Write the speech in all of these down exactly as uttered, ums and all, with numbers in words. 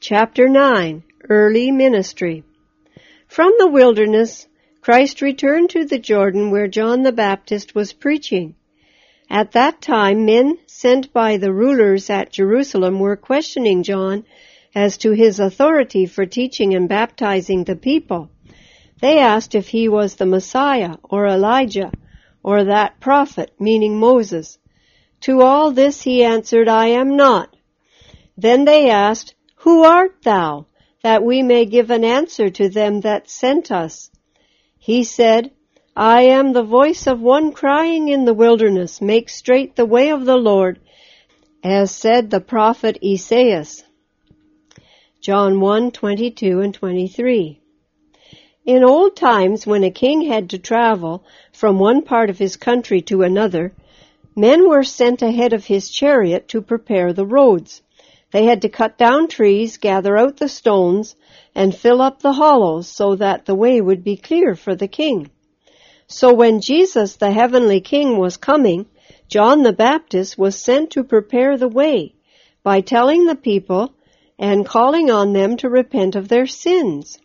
Chapter nine. Early Ministry. From the wilderness, Christ returned to the Jordan where John the Baptist was preaching. At that time, men sent by the rulers at Jerusalem were questioning John as to his authority for teaching and baptizing the people. They asked if he was the Messiah or Elijah or that prophet, meaning Moses. To all this he answered, I am not. Then they asked, Who art thou, that we may give an answer to them that sent us? He said, I am the voice of one crying in the wilderness, make straight the way of the Lord, as said the prophet Esaias. John one, twenty-two and twenty-three. In old times, when a king had to travel from one part of his country to another, men were sent ahead of his chariot to prepare the roads. They had to cut down trees, gather out the stones, and fill up the hollows so that the way would be clear for the king. So when Jesus, the heavenly King, was coming, John the Baptist was sent to prepare the way by telling the people and calling on them to repent of their sins.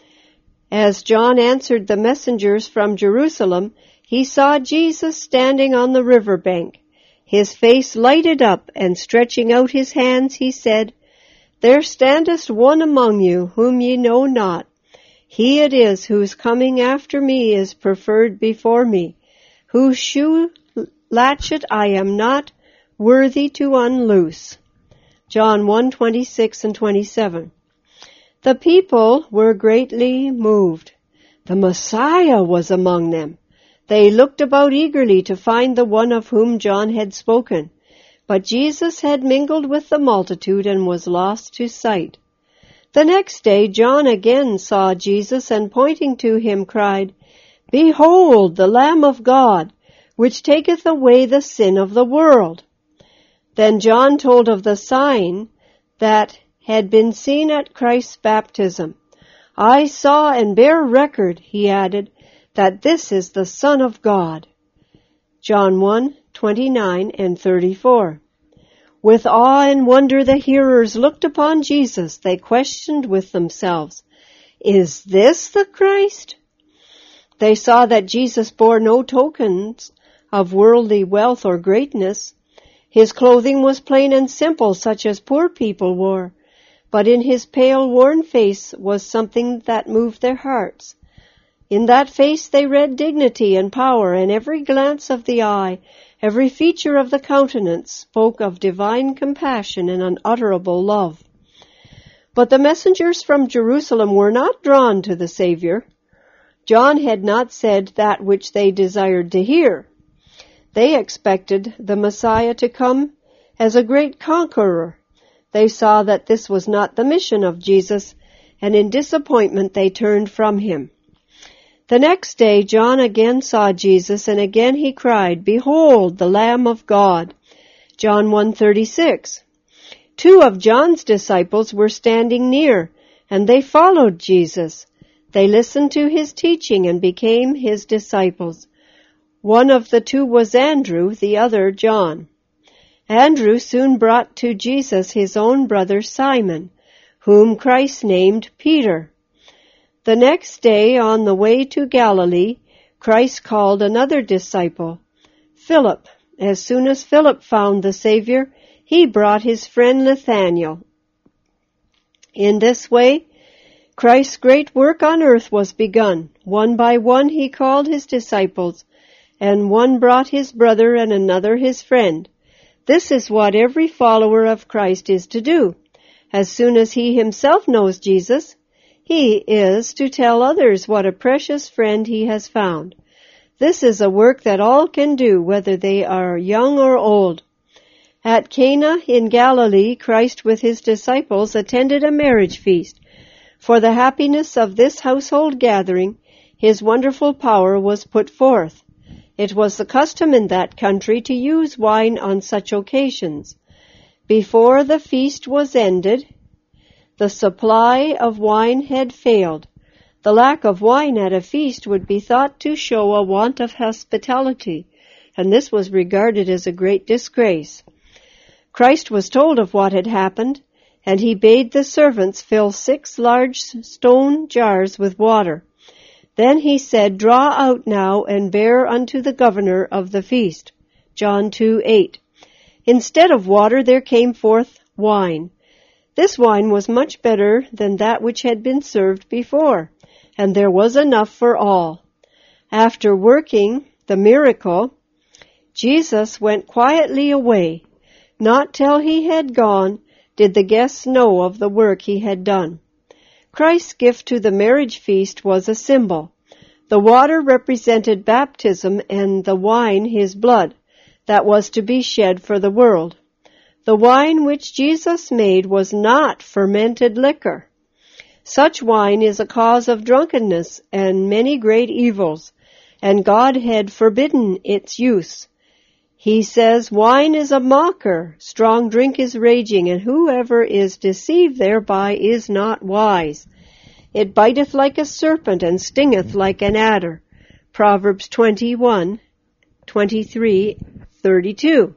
As John answered the messengers from Jerusalem, he saw Jesus standing on the river bank. His face lighted up, and stretching out his hands, he said, There standeth one among you, whom ye know not. He it is whose coming after me is preferred before me, whose shoe latchet I am not worthy to unloose. John one, twenty-six and twenty-seven. The people were greatly moved. The Messiah was among them. They looked about eagerly to find the one of whom John had spoken. But Jesus had mingled with the multitude and was lost to sight. The next day John again saw Jesus, and pointing to him cried, Behold, the Lamb of God, which taketh away the sin of the world. Then John told of the sign that had been seen at Christ's baptism. I saw and bear record, he added, that this is the Son of God. John one, twenty-nine and thirty-four. With awe and wonder the hearers looked upon Jesus. They questioned with themselves, Is this the Christ? They saw that Jesus bore no tokens of worldly wealth or greatness. His clothing was plain and simple, such as poor people wore. But in his pale, worn face was something that moved their hearts. In that face they read dignity and power, and every glance of the eye, every feature of the countenance spoke of divine compassion and unutterable love. But the messengers from Jerusalem were not drawn to the Savior. John had not said that which they desired to hear. They expected the Messiah to come as a great conqueror. They saw that this was not the mission of Jesus, and in disappointment they turned from him. The next day John again saw Jesus, and again he cried, Behold, the Lamb of God. John one, thirty-six. Two of John's disciples were standing near, and they followed Jesus. They listened to his teaching and became his disciples. One of the two was Andrew, the other John. Andrew soon brought to Jesus his own brother Simon, whom Christ named Peter. The next day, on the way to Galilee, Christ called another disciple, Philip. As soon as Philip found the Savior, he brought his friend Nathanael. In this way, Christ's great work on earth was begun. One by one he called his disciples, and one brought his brother and another his friend. This is what every follower of Christ is to do. As soon as he himself knows Jesus, he is to tell others what a precious friend he has found. This is a work that all can do, whether they are young or old. At Cana in Galilee, Christ with his disciples attended a marriage feast. For the happiness of this household gathering, his wonderful power was put forth. It was the custom in that country to use wine on such occasions. Before the feast was ended, the supply of wine had failed. The lack of wine at a feast would be thought to show a want of hospitality, and this was regarded as a great disgrace. Christ was told of what had happened, and he bade the servants fill six large stone jars with water. Then he said, Draw out now and bear unto the governor of the feast. John two eight. Instead of water there came forth wine. This wine was much better than that which had been served before, and there was enough for all. After working the miracle, Jesus went quietly away. Not till he had gone did the guests know of the work he had done. Christ's gift to the marriage feast was a symbol. The water represented baptism and the wine his blood that was to be shed for the world. The wine which Jesus made was not fermented liquor. Such wine is a cause of drunkenness and many great evils, and God had forbidden its use. He says, Wine is a mocker, strong drink is raging, and whoever is deceived thereby is not wise. It biteth like a serpent and stingeth like an adder. Proverbs twenty-one, twenty-three, thirty-two.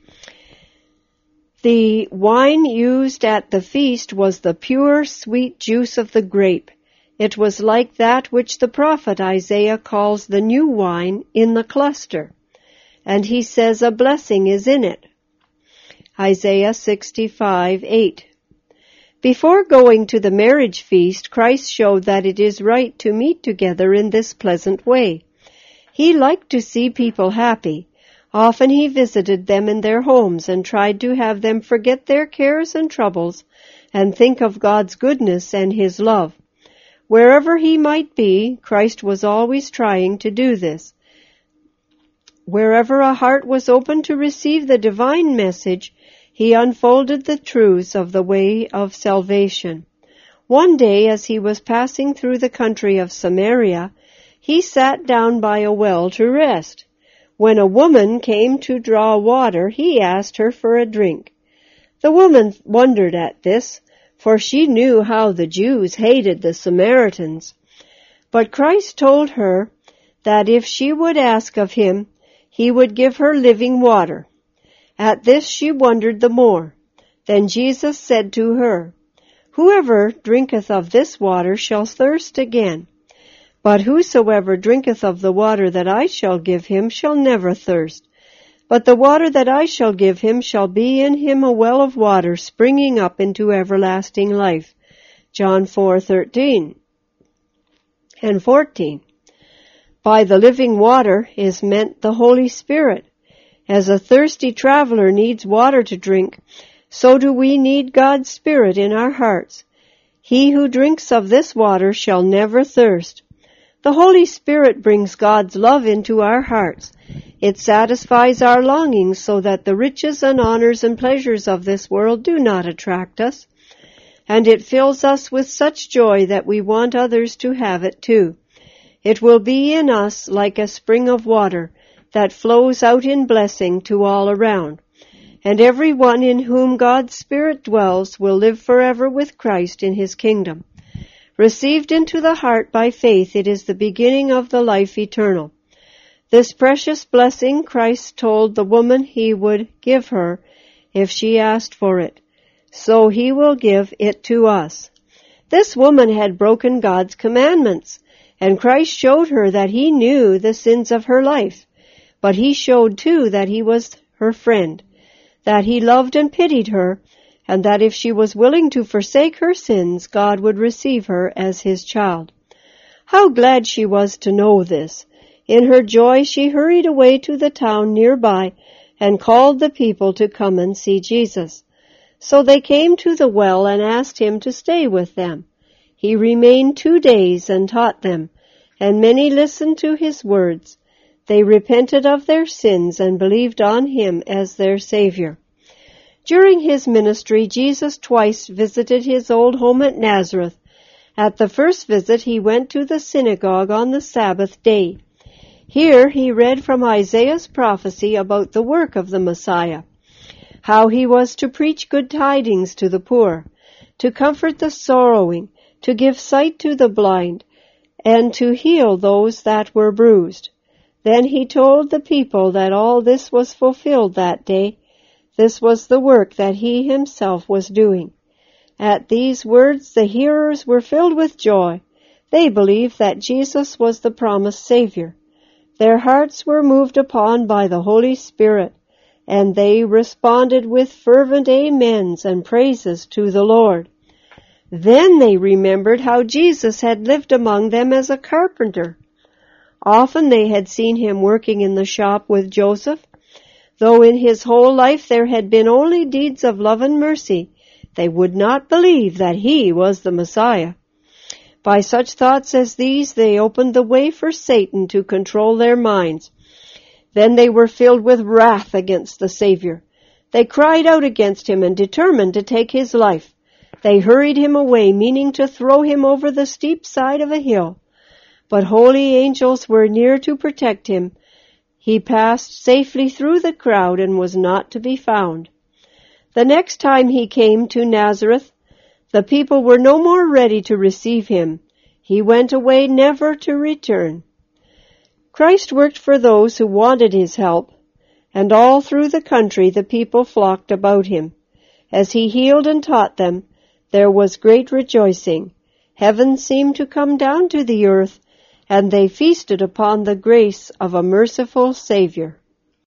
The wine used at the feast was the pure, sweet juice of the grape. It was like that which the prophet Isaiah calls the new wine in the cluster. And he says a blessing is in it. Isaiah sixty-five eight. Before going to the marriage feast, Christ showed that it is right to meet together in this pleasant way. He liked to see people happy. Often he visited them in their homes and tried to have them forget their cares and troubles and think of God's goodness and his love. Wherever he might be, Christ was always trying to do this. Wherever a heart was open to receive the divine message, he unfolded the truths of the way of salvation. One day, as he was passing through the country of Samaria, he sat down by a well to rest. When a woman came to draw water, he asked her for a drink. The woman wondered at this, for she knew how the Jews hated the Samaritans. But Christ told her that if she would ask of him, he would give her living water. At this she wondered the more. Then Jesus said to her, Whoever drinketh of this water shall thirst again. But whosoever drinketh of the water that I shall give him shall never thirst. But the water that I shall give him shall be in him a well of water springing up into everlasting life. John four thirteen and fourteen. By the living water is meant the Holy Spirit. As a thirsty traveler needs water to drink, so do we need God's Spirit in our hearts. He who drinks of this water shall never thirst. The Holy Spirit brings God's love into our hearts. It satisfies our longings so that the riches and honors and pleasures of this world do not attract us. And it fills us with such joy that we want others to have it too. It will be in us like a spring of water that flows out in blessing to all around. And every one in whom God's Spirit dwells will live forever with Christ in his kingdom. Received into the heart by faith, it is the beginning of the life eternal. This precious blessing Christ told the woman he would give her if she asked for it. So he will give it to us. This woman had broken God's commandments, and Christ showed her that he knew the sins of her life. But he showed too that he was her friend, that he loved and pitied her, and that if she was willing to forsake her sins, God would receive her as his child. How glad she was to know this! In her joy she hurried away to the town nearby and called the people to come and see Jesus. So they came to the well and asked him to stay with them. He remained two days and taught them, and many listened to his words. They repented of their sins and believed on him as their Savior. During his ministry, Jesus twice visited his old home at Nazareth. At the first visit, he went to the synagogue on the Sabbath day. Here he read from Isaiah's prophecy about the work of the Messiah, how he was to preach good tidings to the poor, to comfort the sorrowing, to give sight to the blind, and to heal those that were bruised. Then he told the people that all this was fulfilled that day. This was the work that he himself was doing. At these words the hearers were filled with joy. They believed that Jesus was the promised Savior. Their hearts were moved upon by the Holy Spirit, and they responded with fervent amens and praises to the Lord. Then they remembered how Jesus had lived among them as a carpenter. Often they had seen him working in the shop with Joseph. Though in his whole life there had been only deeds of love and mercy, they would not believe that he was the Messiah. By such thoughts as these, they opened the way for Satan to control their minds. Then they were filled with wrath against the Savior. They cried out against him and determined to take his life. They hurried him away, meaning to throw him over the steep side of a hill. But holy angels were near to protect him. He passed safely through the crowd and was not to be found. The next time he came to Nazareth, the people were no more ready to receive him. He went away never to return. Christ worked for those who wanted his help, and all through the country the people flocked about him. As he healed and taught them, there was great rejoicing. Heaven seemed to come down to the earth, and they feasted upon the grace of a merciful Savior.